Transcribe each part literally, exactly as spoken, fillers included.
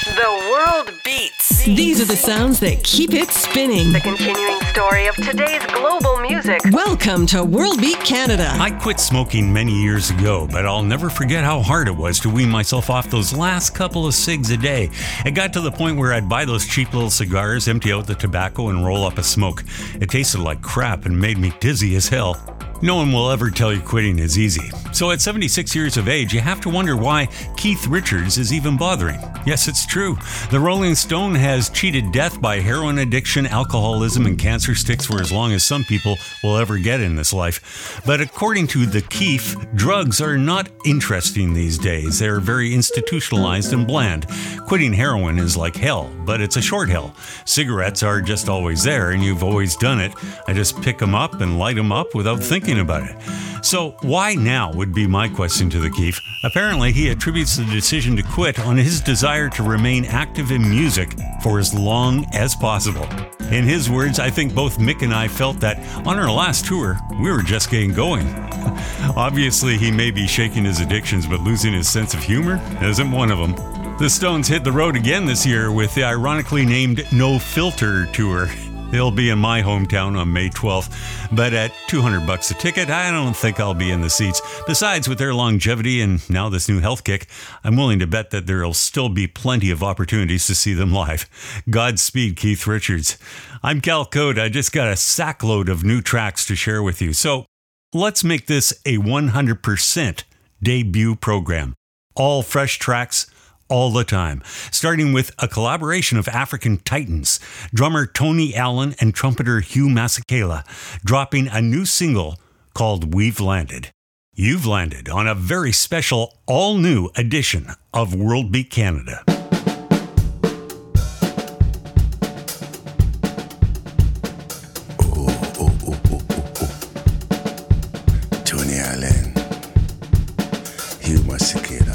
The world beats. These are the sounds that keep it spinning. The continuing story of today's global music. Welcome to World Beat Canada. I quit smoking many years ago, but I'll never forget how hard it was to wean myself off those last couple of cigs a day. It got to the point where I'd buy those cheap little cigars, empty out the tobacco, and roll up a smoke. It tasted like crap and made me dizzy as hell. No one will ever tell you quitting is easy. So at seventy-six years of age, you have to wonder why Keith Richards is even bothering. Yes, it's true. The Rolling Stone has cheated death by heroin addiction, alcoholism, and cancer sticks for as long as some people will ever get in this life. But according to the Keith, drugs are not interesting these days. They're very institutionalized and bland. Quitting heroin is like hell, but it's a short hell. Cigarettes are just always there, and you've always done it. I just pick them up and light them up without thinking about it. So why now would be my question to the Keith. Apparently he attributes the decision to quit on his desire to remain active in music for as long as possible. In his words, I think both Mick and I felt that on our last tour, we were just getting going. Obviously he may be shaking his addictions, but losing his sense of humor isn't one of them. The Stones hit the road again this year with the ironically named No Filter Tour. They'll be in my hometown on May twelfth, but at two hundred bucks a ticket, I don't think I'll be in the seats. Besides, with their longevity and now this new health kick, I'm willing to bet that there'll still be plenty of opportunities to see them live. Godspeed, Keith Richards. I'm Cal Code. I just got a sackload of new tracks to share with you. So let's make this a one hundred percent debut program. All fresh tracks, all the time, starting with a collaboration of African titans, drummer Tony Allen and trumpeter Hugh Masekela, dropping a new single called We've Landed. You've landed on a very special, all-new edition of World Beat Canada. Oh, oh, oh, oh, oh, oh. Tony Allen, Hugh Masekela.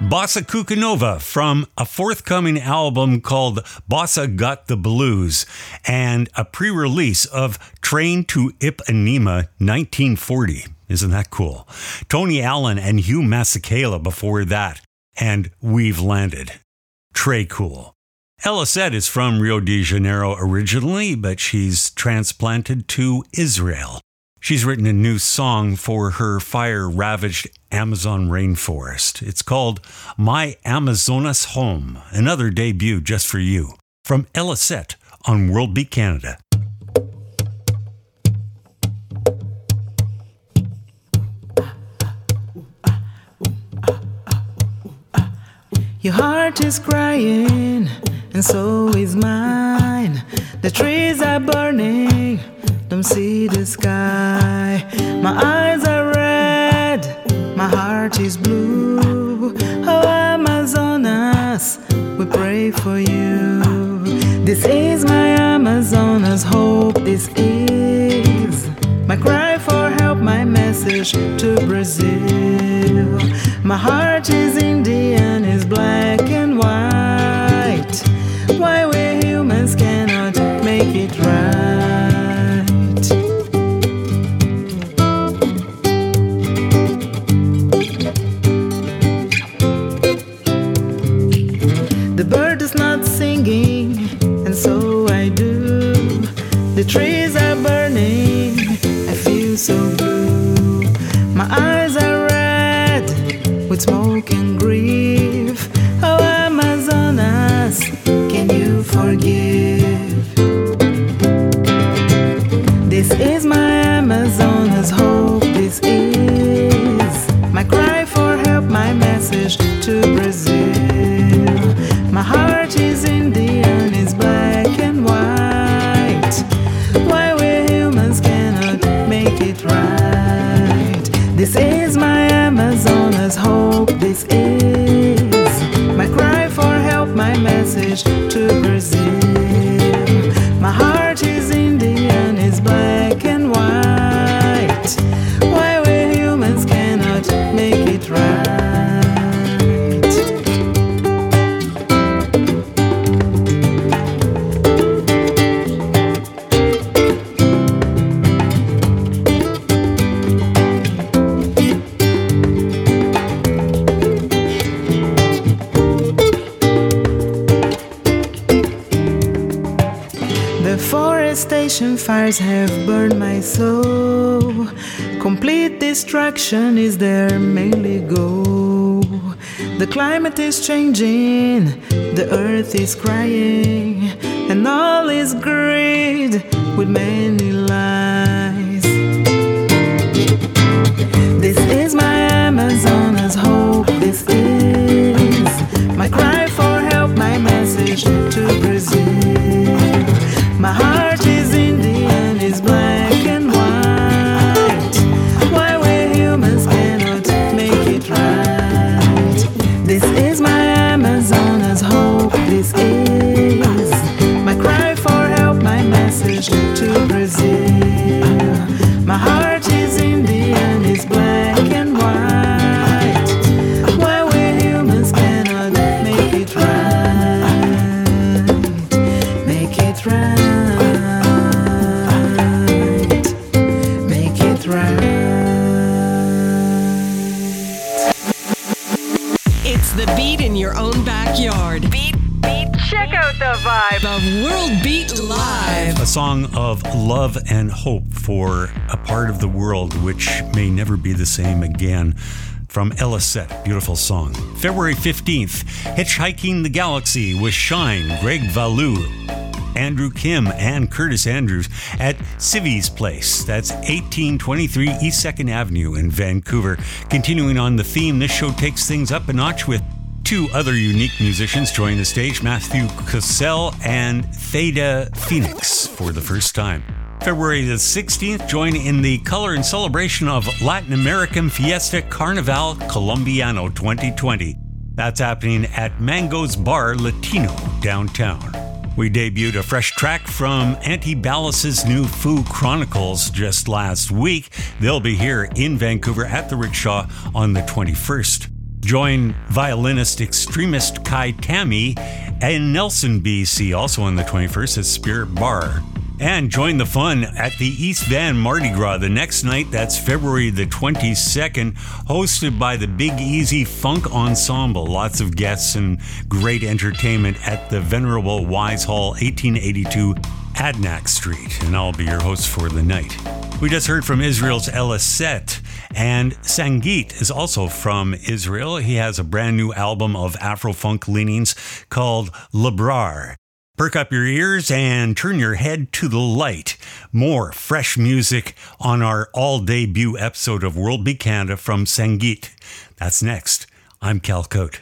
Bossa Cucanova from a forthcoming album called Bossa Got the Blues and a pre-release of Train to Ipanema nineteen forty. Isn't that cool? Tony Allen and Hugh Masekela before that, and We've Landed. Trey cool. Elisette is from Rio de Janeiro originally, but she's transplanted to Israel. She's written a new song for her fire-ravaged Amazon rainforest. It's called My Amazonas Home, another debut just for you. From Elisette on World Beat Canada. Your heart is crying, and so is mine. The trees are burning, don't see the sky. My eyes are red, my heart is blue. Oh, Amazonas, we pray for you. This is my Amazonas hope, this is my cry for help, my message to Brazil. My heart is Indian, is black and white. Why we humans cannot make it right? The bird is not singing, and so I do. The trees are burning, I feel so blue. My eyes are red with smoke and grief. Oh, Amazonas, can you forgive? This is my Amazonas hope, this is my cry for help, my message to Brazil. My heart is Indian, is black and white. Why we humans cannot make it right? This is my Amazonas hope, this is my cry for help, my message to Brazil. My heart is Indian, is black and white. Why we humans cannot make it right? Deforestation fires have burned my soul. Complete destruction is their mainly goal. The climate is changing, the earth is crying, and all is greed with many lies. This is my Amazonas hope, this is my cry for help, my message to Brazil. My heart is Indian, is black and white. Why we humans cannot make it right? This is my Amazonas hope, this is my cry for help, my message to Brazil. My heart is Indian, is black and white. Why we humans cannot make it right? Make it right. It's the beat in your own backyard. Beat, beat, check out the vibe. The World Beat Live. A song of love and hope for a part of the world which may never be the same again. From Elisette, beautiful song. February fifteenth, Hitchhiking the Galaxy with Shine, Greg Valou, Andrew Kim, and Curtis Andrews at Civi's Place. That's eighteen twenty-three East second Avenue in Vancouver. Continuing on the theme, this show takes things up a notch with two other unique musicians joining the stage, Matthew Cassell and Theda Phoenix, for the first time. February the sixteenth, join in the color and celebration of Latin American Fiesta Carnaval Colombiano twenty twenty. That's happening at Mango's Bar Latino downtown. We debuted a fresh track from Antibalas's new Foo Chronicles just last week. They'll be here in Vancouver at the Rickshaw on the twenty-first. Join violinist extremist Kai Tammy in Nelson, B C, also on the twenty-first at Spirit Bar. And join the fun at the East Van Mardi Gras the next night. That's February the twenty-second, hosted by the Big Easy Funk Ensemble. Lots of guests and great entertainment at the Venerable Wise Hall, eighteen eighty-two Adnak Street. And I'll be your host for the night. We just heard from Israel's Elisset, and Sangeet is also from Israel. He has a brand new album of Afro-funk leanings called Labrar. Perk up your ears and turn your head to the light. More fresh music on our all-debut episode of World Beat Canada from Sangeet. That's next. I'm Cal Cote.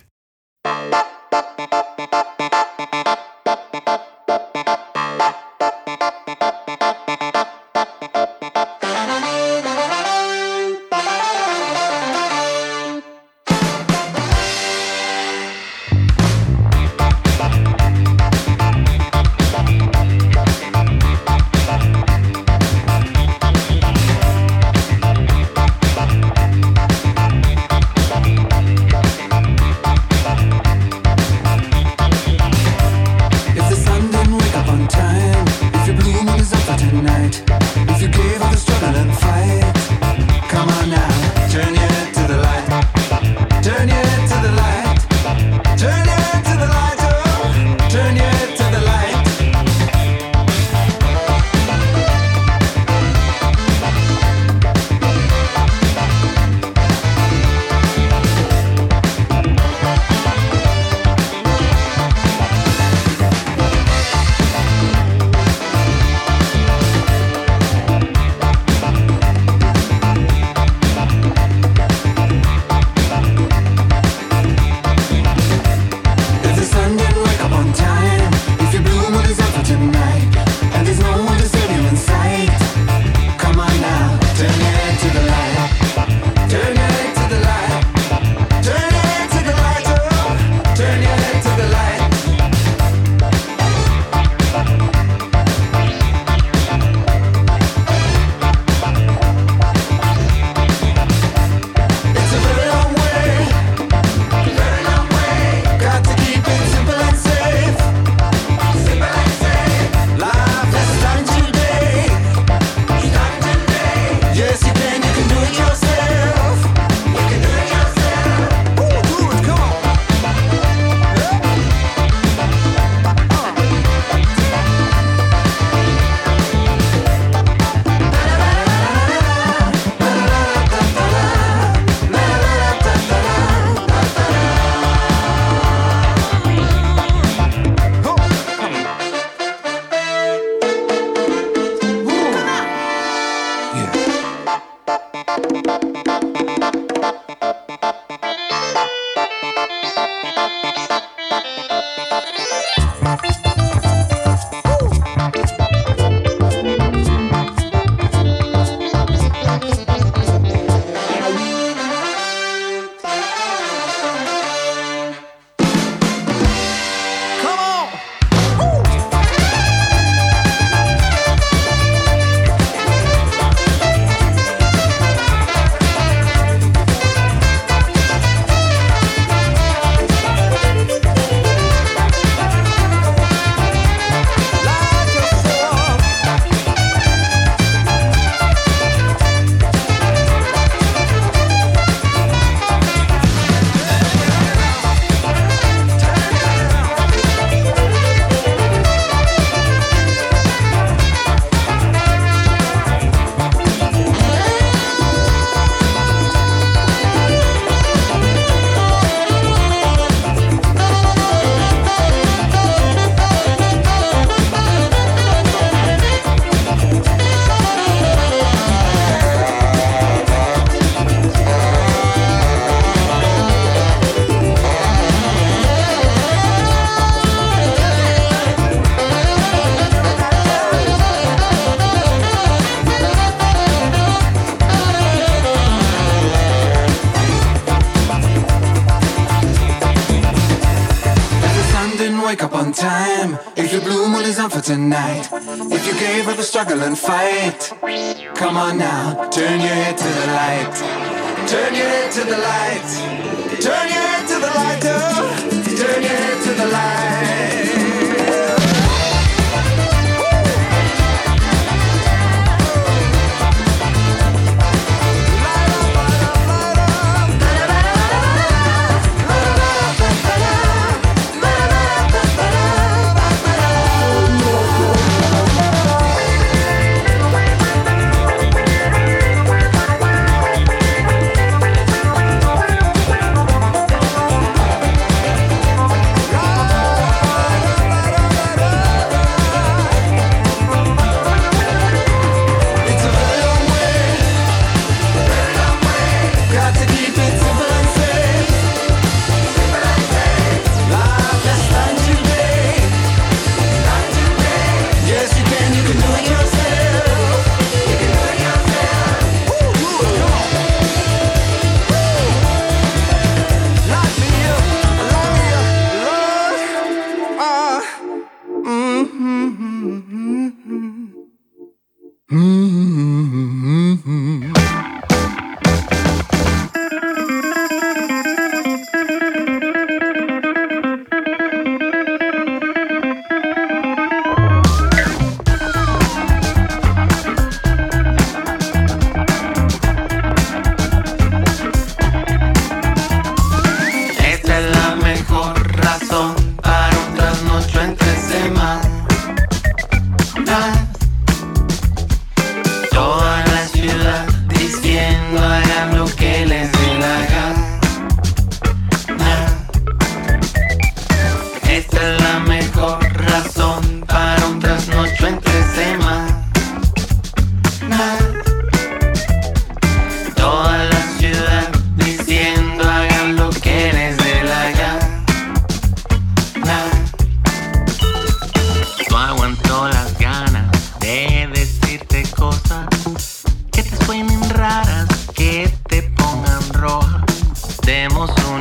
wake up on time. If your blue moon is on for tonight. If you gave up a struggle and fight. Come on now, turn your head to the light. Turn your head to the light. Turn your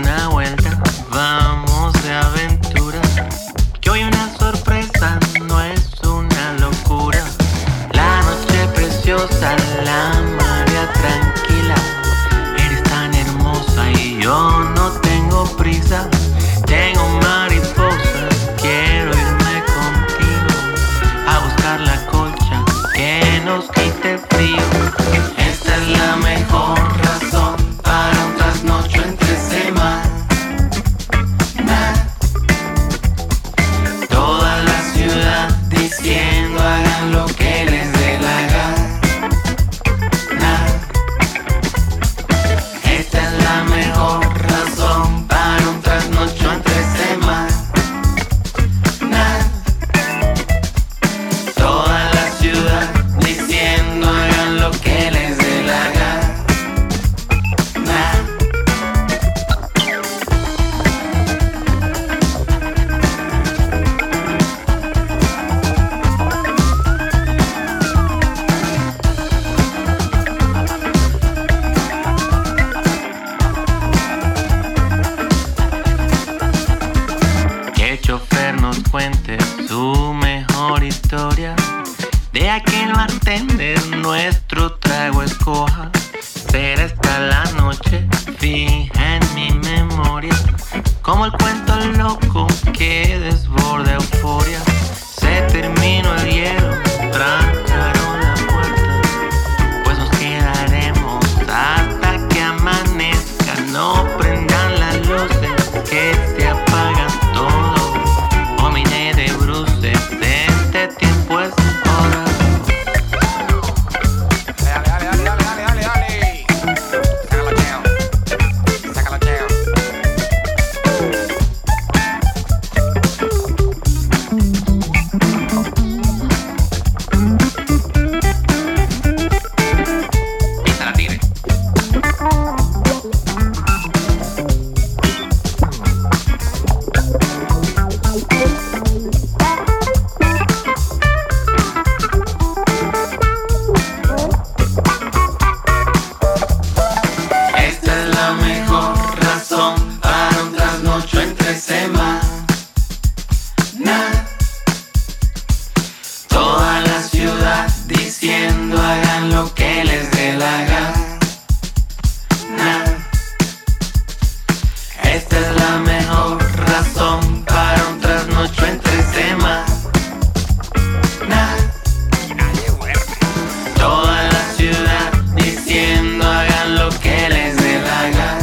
una vuelta, vamos de aventura. Que hoy una sorpresa no es una locura. La noche preciosa, la marea tranquila. Eres tan hermosa y yo no tengo prisa. Tengo mariposas, quiero irme contigo a buscar la colcha que nos quite frío. Esta es la mejor razón para un trasnocho entre semana. Toda la ciudad diciendo hagan lo que les dé la gana. Esta es la mejor razón para un trasnocho entre semana. Toda la ciudad diciendo hagan lo que les dé la gana. Que el chofer nos cuente su mejor historia. De aquel bartender nuestro trago escoja. Será esta la noche fija en mi memoria. Como el cuento loco que desborda euforia. Se terminó el hielo, trancaron la puerta. Pues nos quedaremos hasta que amanezca. No prendan las luces que se apagan todo. Homine de bruces, este tiempo es hora. Dale, dale, dale, dale, dale, dale. Sácalo down. Sácalo down. Y se la tire. Esta es la mejor razón para un trasnocho entre semana. Toda la ciudad diciendo hagan lo que les dé la gana. Esta es la mejor razón para un trasnocho entre semana. Toda la ciudad diciendo hagan lo que les dé la gana.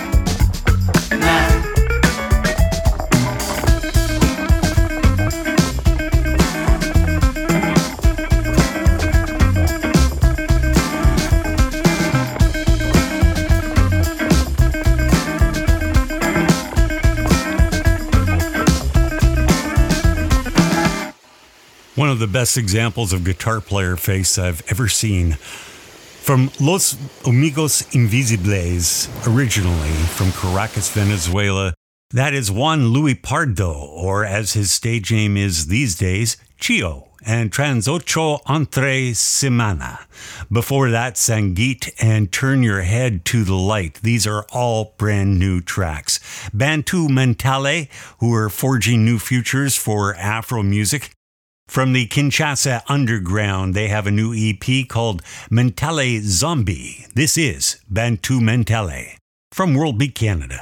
One of the best examples of guitar player face I've ever seen. From Los Amigos Invisibles, originally from Caracas, Venezuela, that is Juan Luis Pardo, or as his stage name is these days, Chio, and Trans Ocho Entre Semana. Before that, Sangeet and Turn Your Head to the Light. These are all brand new tracks. Bantu Mentale, who are forging new futures for Afro music. From the Kinshasa Underground, they have a new E P called Mentale Zombie. This is Bantu Mentale from World Beat Canada.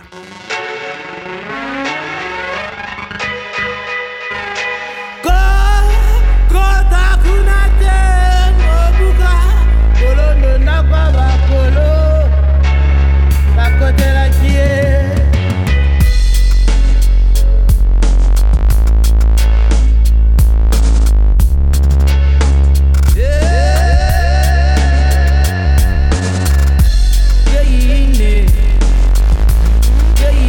Yeah,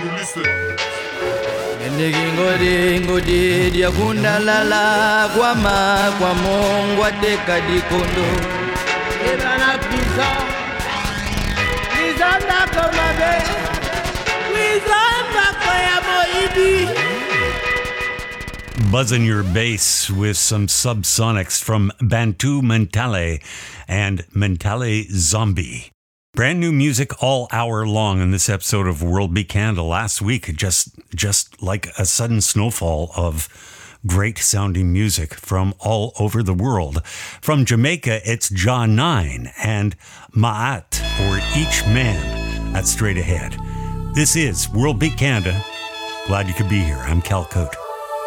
Ngode ngode dia kundalala kwa ma kwa mongwa teka dikondo Ebana pizza Pizza na kama be Pizza na kwa moibi Buzzing your bass with some subsonics from Bantu Mentale and Mentale Zombie. Brand new music all hour long in this episode of World Beat Canada. Last week, just just like a sudden snowfall of great sounding music from all over the world. From Jamaica, it's Ja nine and Ma'at, or Each Man. That's straight ahead. This is World Beat Canada. Glad you could be here. I'm Cal Cote.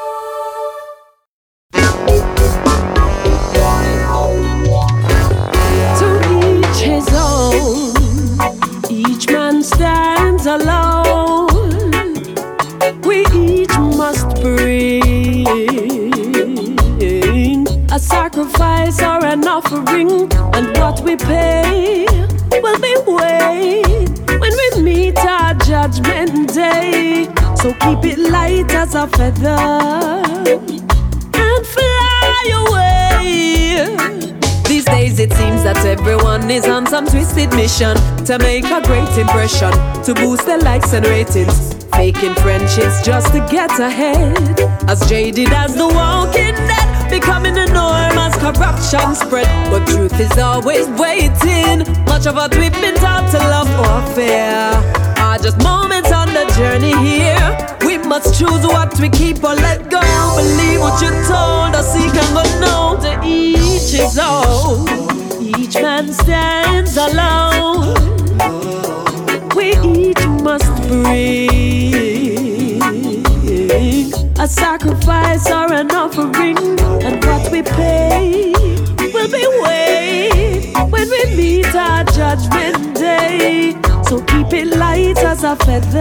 To each his own. Each man stands alone. We each must bring a sacrifice or an offering, and what we pay will be weighed when we meet our judgment day. So keep it light as a feather and fly away. These days it seems that everyone is on some twisted mission to make a great impression, to boost their likes and ratings, faking friendships just to get ahead. As jaded as the walking dead, becoming the norm as corruption spread. But truth is always waiting. Much of what we've been taught to love or fear are just moments on the journey here. We must choose what we keep or let go. Believe what you're told or seek and go know. To each his own. Each man stands alone. We each must bring a sacrifice or an offering, and what we pay will be weighed when we meet our judgment day. So keep it light as a feather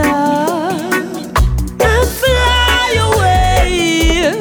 and fly away.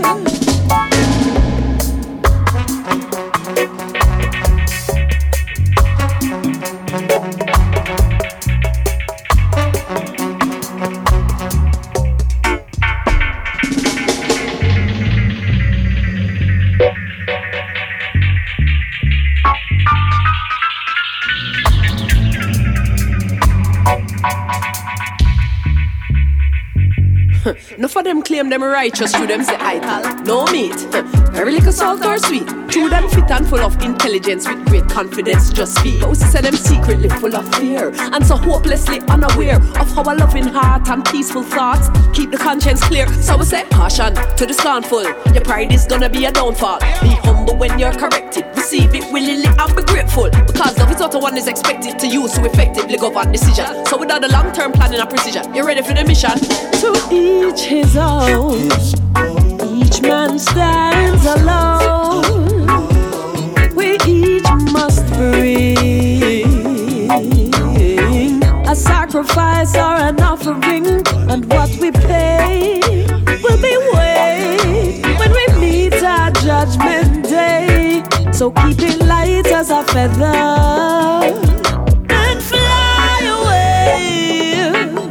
Enough of them claim them righteous, through them say idle. No meat, very little salt or sweet. True them fit and full of intelligence with great confidence just speak. But we say them secretly full of fear and so hopelessly unaware of how a loving heart and peaceful thoughts keep the conscience clear. So we say caution to the scornful. Your pride is gonna be a downfall. Be humble when you're corrected. Receive it willingly and be grateful, because love is what one is expected to use to effectively govern decision. So without a long-term planning and precision, you're ready for the mission. To each his own. Each man stands alone. We each must bring a sacrifice or an offering, and what we pay will be weighed when we meet our judgment day. So keep it light as a feather and fly away.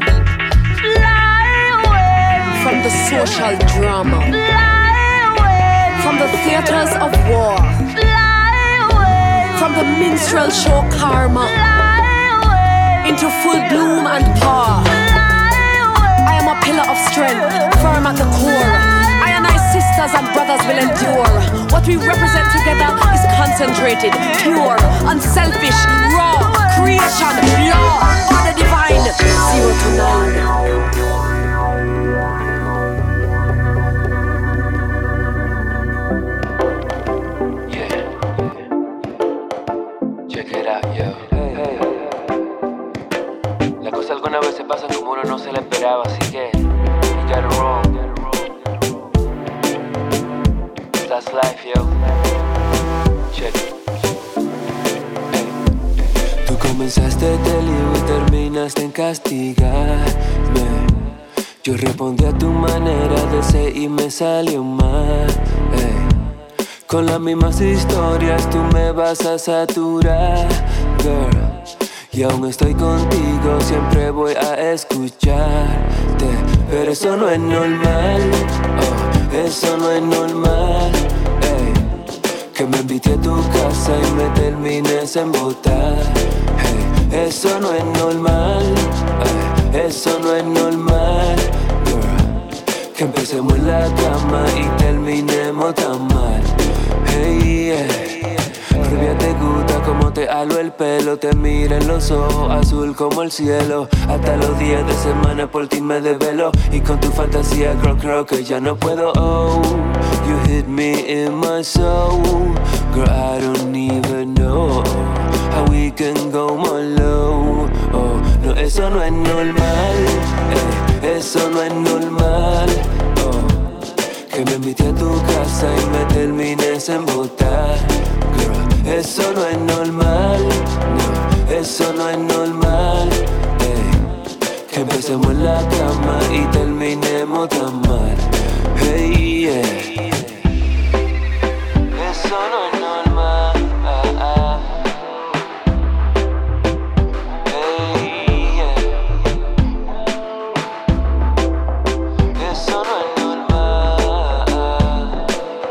Fly away from the social drama. Fly away from the theaters of war. Fly away from the minstrel show karma. Fly away into full bloom and power. Fly away. I am a pillar of strength, firm at the core. I and I sisters and brothers will endure. What we represent together is concentrated, pure, unselfish, raw, creation, law, order divine, zero to none. Algunas veces pasan como uno no se la esperaba, así que you got it wrong. That's life, yo. Check it. Tú comenzaste de lío y terminaste en castigarme. Yo respondí a tu manera de ser y me salió mal. Ey. Con las mismas historias tú me vas a saturar, girl. y aún estoy contigo, siempre voy a escucharte. Pero eso no es normal, oh, eso no es normal, ey. Que me invite a tu casa y me termines en botar, hey. Eso no es normal, ey. Eso no es normal, girl. Que empecemos en la cama y terminemos tan mal, hey, yeah. Rubia, te gusta como te halo el pelo, te mira en los ojos, azul como el cielo. Hasta los días de semana por ti me desvelo, y con tu fantasía, girl, creo que ya no puedo. Oh, you hit me in my soul, girl, I don't even know how we can go more low. Oh, no, eso no es normal, eh, eso no es normal. Oh, que me invite a tu casa y me termines en botar. Eso no es normal, no, eso no es normal, ey. Que empecemos en la cama y terminemos tan mal, hey, yeah. Eso no es normal, ah, ah. Hey, yeah. Eso no es normal, ah.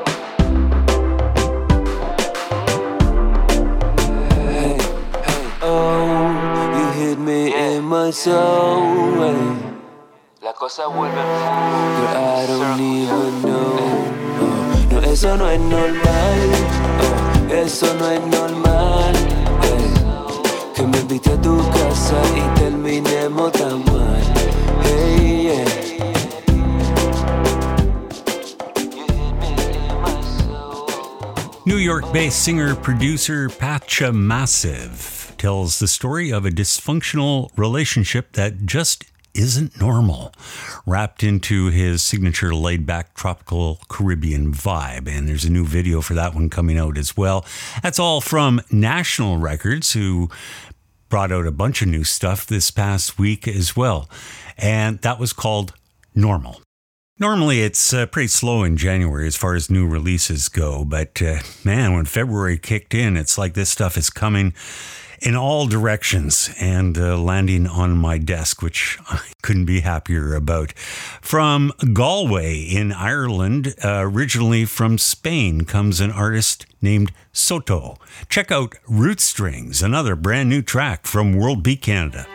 Hey, hey, oh, you hit me in my soul, hey. La cosa vuelve full, girl, I don't even know, oh, no, eso no es normal, oh, eso no es normal, hey. Que me invite a tu casa y terminemos tan mal, hey, yeah. New York-based singer-producer Patcha Massive tells the story of a dysfunctional relationship that just isn't normal, wrapped into his signature laid-back tropical Caribbean vibe. And there's a new video for that one coming out as well. That's all from National Records, who brought out a bunch of new stuff this past week as well. And that was called Normal. Normally, it's uh, pretty slow in January as far as new releases go. But uh, man, when February kicked in, it's like this stuff is coming in all directions and uh, landing on my desk, which I couldn't be happier about. From Galway in Ireland, uh, originally from Spain, comes an artist named Soto. Check out Root Strings, another brand new track from World Beat Canada.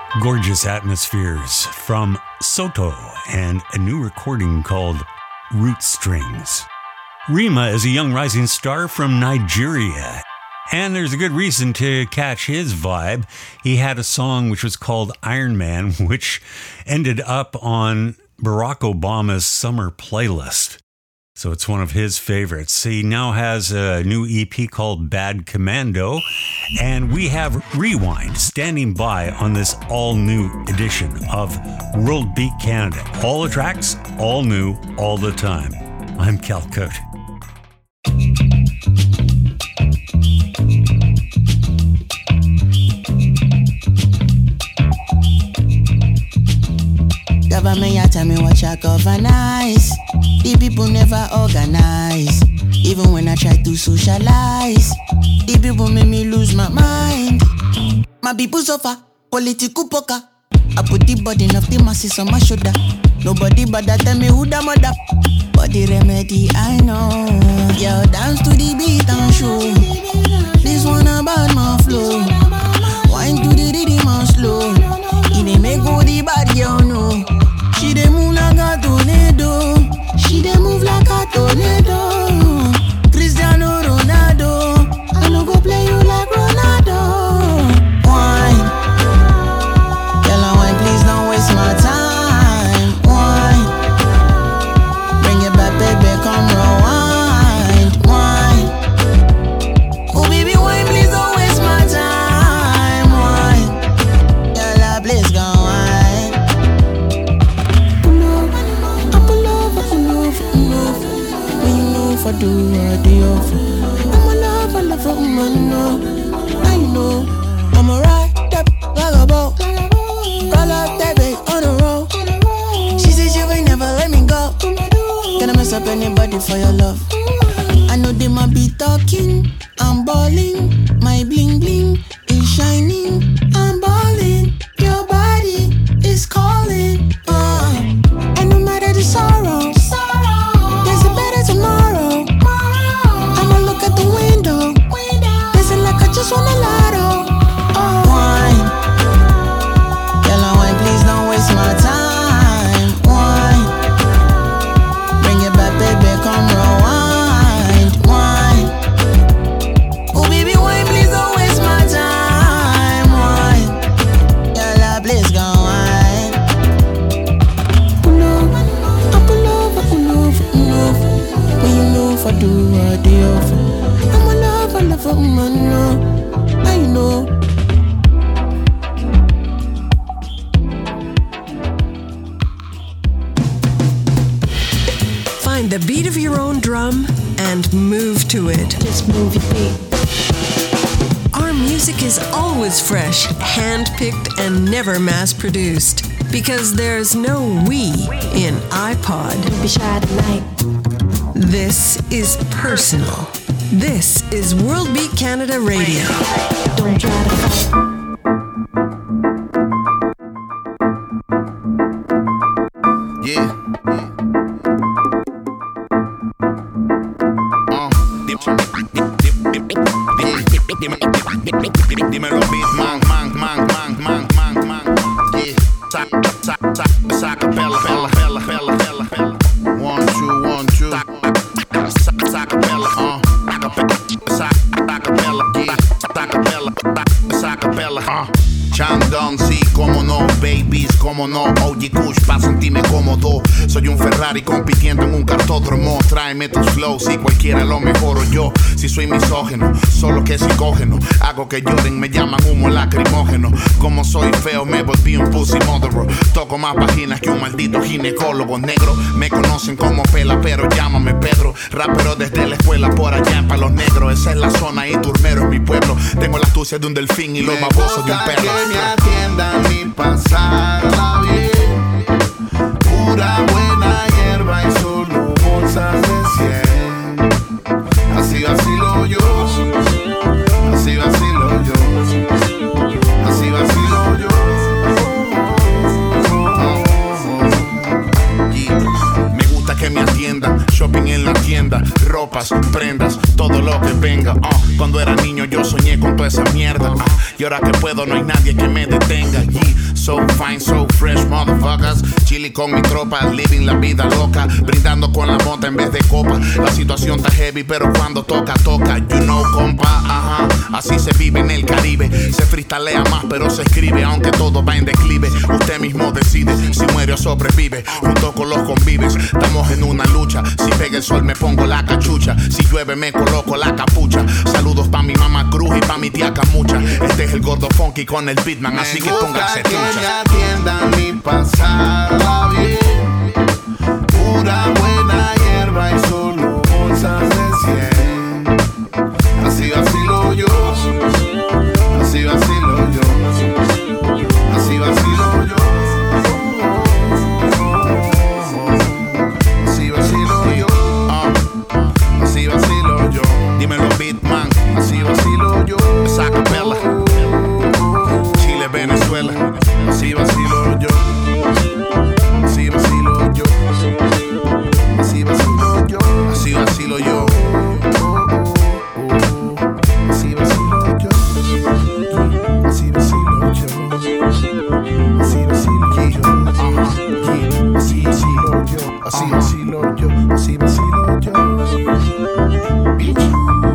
Gorgeous atmospheres from Soto and a new recording called Root Strings. Rema is a young rising star from Nigeria, and there's a good reason to catch his vibe. He had a song which was called Iron Man, which ended up on Barack Obama's summer playlist. So it's one of his favorites. He now has a new E P called Bad Commando, and we have Rewind standing by on this all-new edition of World Beat Canada. All the tracks, all new, all the time. I'm Cal Cote. Government, you tell me what you governance. The people never organize. Even when I try to socialize, the people make me lose my mind. My people suffer, political poker. I put the burden of the masses on my shoulder. Nobody but that tell me who the mother. But the remedy I know. Yo, dance to the beat and show. This one about my flow. Wine to the rhythm and slow. It dey make all the bad girl know. She dey move like a tornado. She dey move like a tornado. Cristiano Ronaldo, I no go play you like Ronaldo. Wine, girl, I wine, please don't waste my time. Wine, bring it back, baby, come rewind. Wine, oh baby, wine, please don't waste my time. Wine, girl, I please go wine. Pull up, I pull over, pull over, pull over. When you know if I do what they offer, I'm a love, I love a woman, no. I know I'm a ride up like a boat. Roll up that big on the road. She said she will never let me go. Gonna mess up anybody for your love. I know they might be talking, I'm balling. My bling bling is shining, I'm balling. Your body is calling, uh. And no matter the sorrow, there's a better tomorrow. I'ma look at the window, listen like I just won a lotto. Oh. Wine, girl, I wine, please don't waste my time. Wine, bring it back, baby, come rewind. Wine, oh baby, wine, please don't waste my time. Wine, girl, I please go wine. Pull over, I pull over, pull over, pull over. When you know if I do what they offer, I'm a love, I love a woman, no. I know. Find the beat of your own drum and move to it. Just move your feet. Our music is always fresh, hand-picked, and never mass-produced. Because there's no we in iPod. Don't be shy tonight. This is personal. This is World Beat Canada Radio. Don't try to fight. Yeah. Dímelo, beat man, man, man, man, man, man, man. Yeah. Sac, sac, sac, sacapella, bella, bella, bella, bella, bella. One, two, one, two. Sac, sacapella, uh. Sac, sacapella, yeah. Sacapella, sacapella, uh. Chandon, sí, como no, babies, como no. Oye, Kush, pa' sentirme cómodo. Soy un Ferrari compitiendo en un cartódromo. Tráeme tus flows y cualquiera lo mejoro yo. Si soy misógeno, solo que psicógeno. Hago que lloren, me llaman humo lacrimógeno. Como soy feo, me volví un pussy mother. Toco más páginas que un maldito ginecólogo negro. Me conocen como Pela, pero llámame Pedro. Rapero desde la escuela por allá en Palos Negros. Esa es la zona y Turmero es mi pueblo. Tengo la astucia de un delfín y los babosos de un perro. Me atiendan y pasarla bien. Pura buena hierba y solo bolsas de cien. Así vacilo yo, así vacilo yo, así vacilo yo. Me gusta que me atiendan, shopping en la tienda, ropas, prendas, todo lo que venga. Uh, cuando era niño yo soñé con toda esa mierda. Uh, y ahora que puedo no hay nadie que me detenga. Y So fine, so fresh, motherfuckers. Chili con mi tropa, living la vida loca. Brindando con la mota en vez de copa. La situación está heavy, pero cuando toca, toca. You know, compa, ajá. Así se vive en el Caribe. Se freestalea más, pero se escribe. Aunque todo va en declive, usted mismo decide si muere o sobrevive. Junto con los convives, estamos en una lucha. Si pega el sol me pongo la cachucha. Si llueve me coloco la capucha. Saludos pa' mi mamá Cruz y pa' mi tía Camucha. Este es el gordo funky con el beatman, así que póngase trucha. Que me atiendan y pasarla bien. Pura buena hierba y solo bolsas de cien. Así vacilo yo. Así vacilo yo. Así vacilo yo. Así vacilo yo. Uh, así vacilo yo. Dímelo, beatman. Así vacilo yo. Esa capela. Chile, Venezuela. Así vacilo yo. Así vacilo yo. Así vacilo yo. Así vacilo yo. Así vacilo yo. Así vacilo yo. Así vacilo yo. Así vacilo yo. Así vacilo yo. Así vacilo yo. Bitch.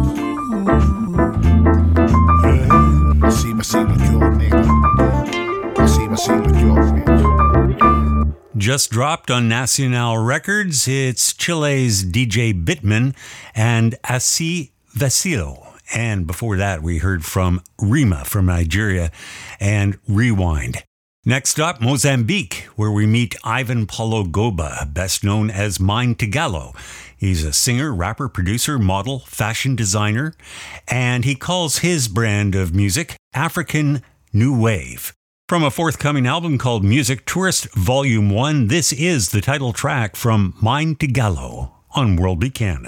Así vacilo yo, nigga. Así vacilo yo, bitch. Just dropped on Nacional Records, it's Chile's D J Bitman and Así Vacilo. And before that, we heard from Rima from Nigeria and Rewind. Next up, Mozambique, where we meet Ivan Paulo Goba, best known as Mind Tagallo. He's a singer, rapper, producer, model, fashion designer, and he calls his brand of music African New Wave. From a forthcoming album called Music Tourist Volume one, this is the title track from Mind Tagallo on World Beat Canada.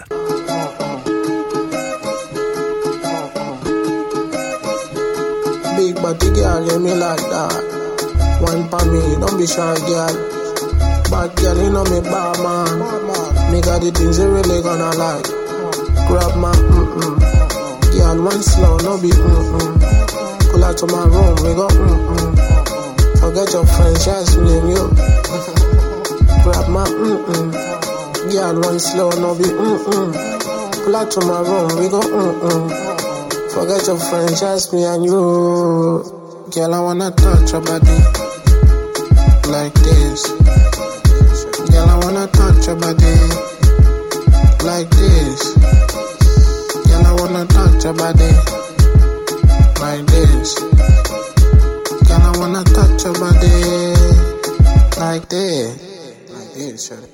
Big body girl, yeah, me like that. One for me, don't be shy, girl. Bad girl, you know me bad man. Me got the things you really gonna like. Grab my mm-mm. Girl, one slow, no be mm-mm. Pull out to my room, we go mm-mm. Forget your friends, just me and you. Grab my mm-mm. Girl, one slow, no be mm-mm. Pull out to my room, we go mm-mm. Forget your friends, just me and you. Girl, I wanna touch your body like this. Girl, I wanna touch your body like this. Girl, I wanna touch your body like this. Girl, I wanna touch your body like this. Like this, shut it.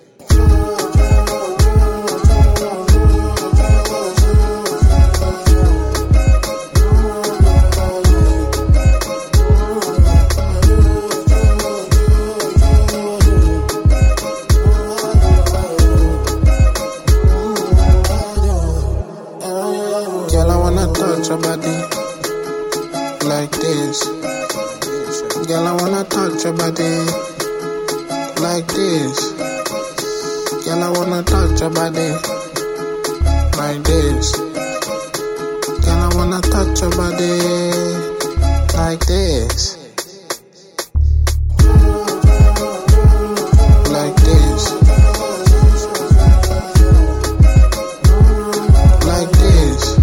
Your body like this. Girl, I wanna touch your body like this. Girl, I wanna touch your body like this. Girl, I wanna touch your body like this. Like this. Like this.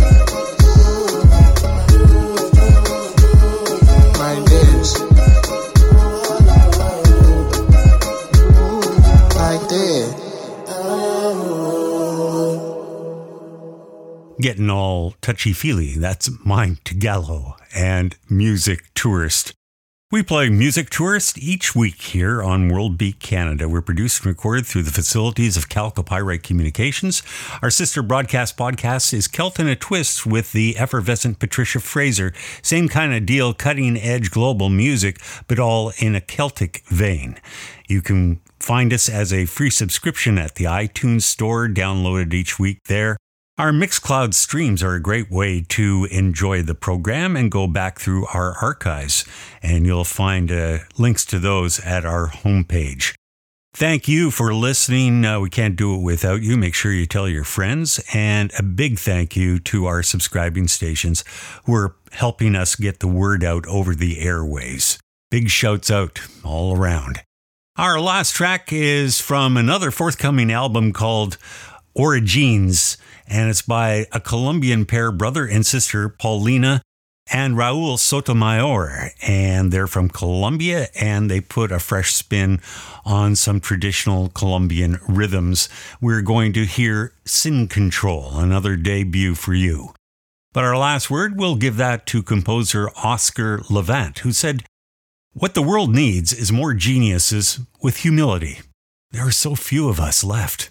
Getting all touchy-feely, that's Mind Tagallo and Music Tourist. We play Music Tourist each week here on World Beat Canada. We're produced and recorded through the facilities of Calcopyrite Communications. Our sister broadcast podcast is Kelton a Twist with the effervescent Patricia Fraser. Same kind of deal, cutting-edge global music, but all in a Celtic vein. You can find us as a free subscription at the iTunes Store, downloaded each week there. Our Mixcloud streams are a great way to enjoy the program and go back through our archives, and you'll find uh, links to those at our homepage. Thank you for listening. Uh, we can't do it without you. Make sure you tell your friends, and a big thank you to our subscribing stations who are helping us get the word out over the airwaves. Big shouts out all around. Our last track is from another forthcoming album called Origines, and it's by a Colombian pair, brother and sister, Paulina and Raul Sotomayor. And they're from Colombia, and they put a fresh spin on some traditional Colombian rhythms. We're going to hear Sin Control, another debut for you. But our last word, we'll give that to composer Oscar Levant, who said, "What the world needs is more geniuses with humility. There are so few of us left."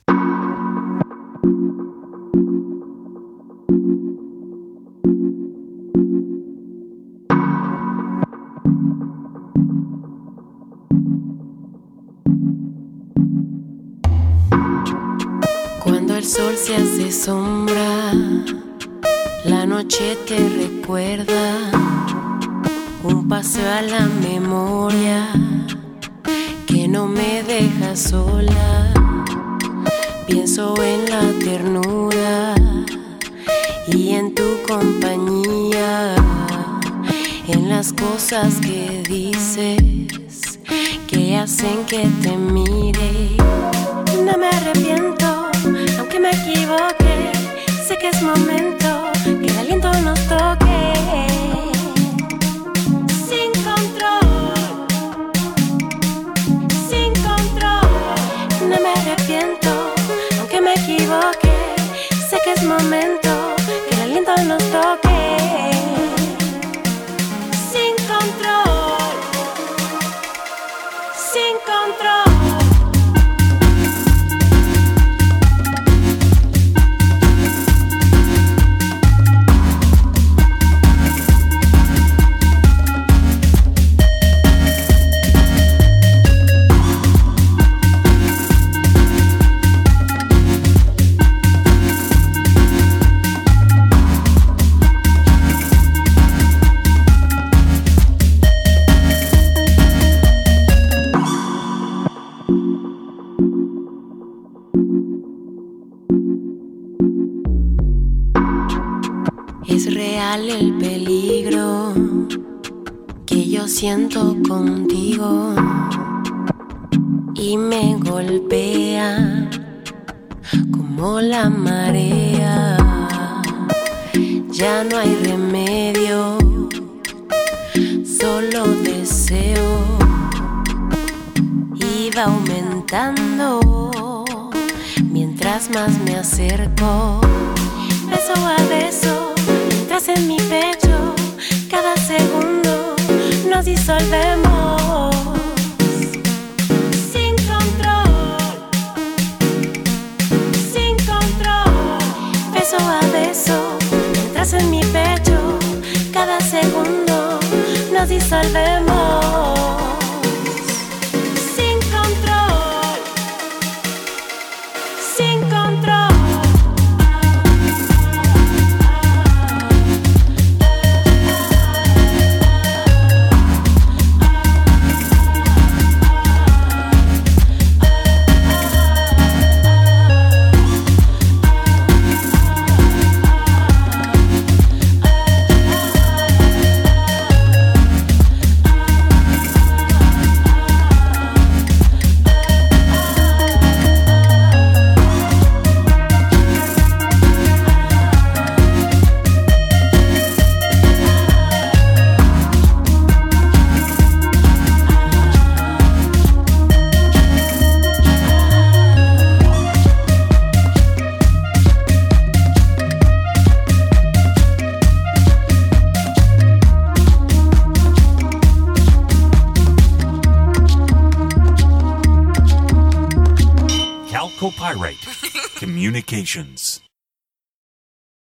Cuando el sol se hace sombra, la noche te recuerda un paseo a la memoria que no me deja sola. Pienso en la ternura y en tu compañía, en las cosas que dices que hacen que te mire. No me arrepiento, aunque me equivoque. Sé que es momento que el aliento nos toque. Sin control, sin control. No me arrepiento, aunque me equivoque. Sé que es momento que el aliento nos toque. Sin control, sin control. Es real el peligro que yo siento contigo y me golpea como la marea. Ya no hay remedio, solo deseo. Iba aumentando mientras más me acerco, beso a beso. Entras en mi pecho, cada segundo nos disolvemos. Sin control, sin control. Beso a beso, entras en mi pecho, cada segundo nos disolvemos. Sin control, sin control. Copyright Communications.